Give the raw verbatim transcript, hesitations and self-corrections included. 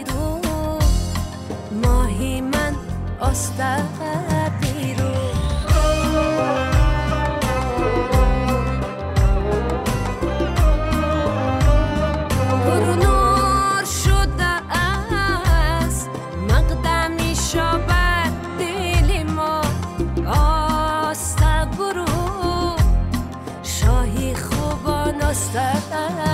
بیرون ماهی من آستر بیرون برونار شده است مقدمی شابت دل ما آستر برون شاهی خوبان آستر